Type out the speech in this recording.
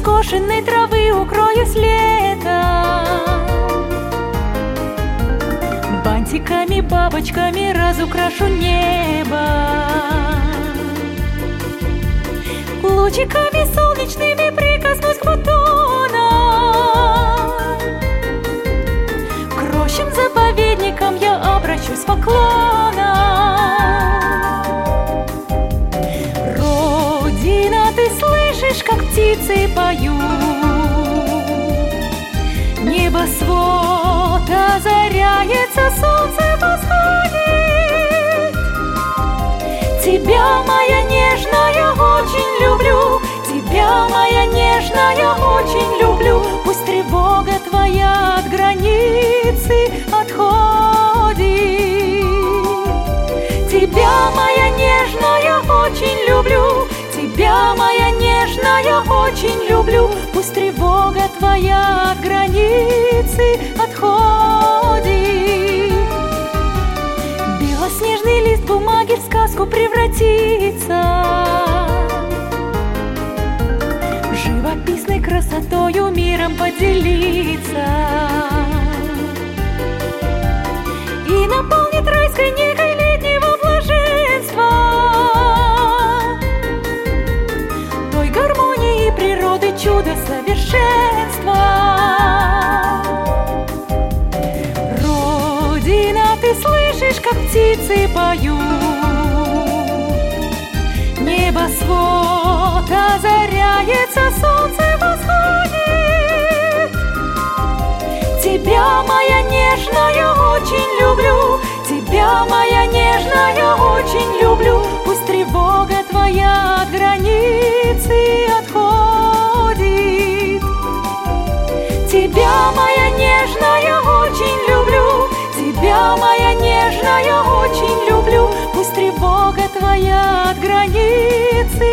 скошенной травы укроюсь летом. Бантиками, бабочками разукрашу небо. Лучиками солнечными прикоснусь к бутонам. К рощам, заповедникам я обращусь поклоном. Родина, ты слышишь, как птицы поют? Небосвод озаряется, солнце восходит. Тебя, моя нежная, очень люблю. Тебя, моя нежная, очень люблю. Пусть тревога твоя от границы отходит. Тебя, моя нежная, очень люблю. Тебя, моя нежная, очень люблю. Пусть тревога твоя от границы отходит. Белоснежный лист бумаги в сказку превратится. Живописной красотою миром поделиться и наполнит райской негой летнего блаженства, той гармонии природы, чудо совершенства. Родина, ты слышишь, как птицы поют? Небосвод озаряется, солнце восходит. Тебя, моя нежная, очень люблю. Тебя, моя нежная, очень люблю. Пусть тревога твоя от границы отходит. Тебя, моя нежная, очень люблю. Тебя, моя нежная, очень люблю. Пусть тревога твоя от границы